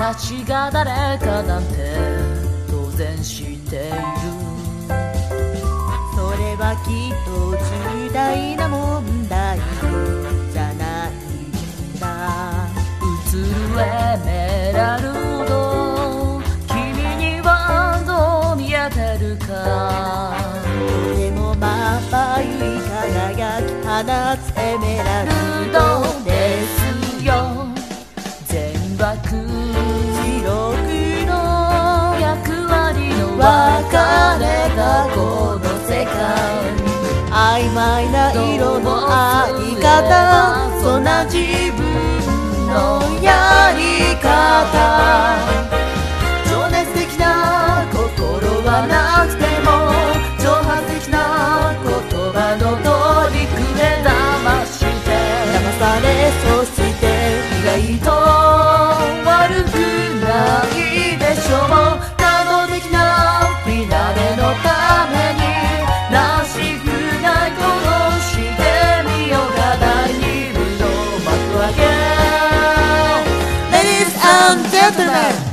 たちが誰かなんて当然知っている。 それはきっと重大な問題じゃないんだ。 映るエメラルド、君にはどう見えてるか。 とてもまばゆい輝き放つエメラルドですよ。全枠白黒の役割の分分かかれれたたここのの世世界界。 曖昧な色のあり方、そんな自分のやり方。情熱的な心はなくても挑発的な言葉のトリックで騙して騙され、そして意外と悪くないでしょう。感動的なフィナーレのためにらしくないことしてみようか。第二部の幕開け Ladies and gentlemen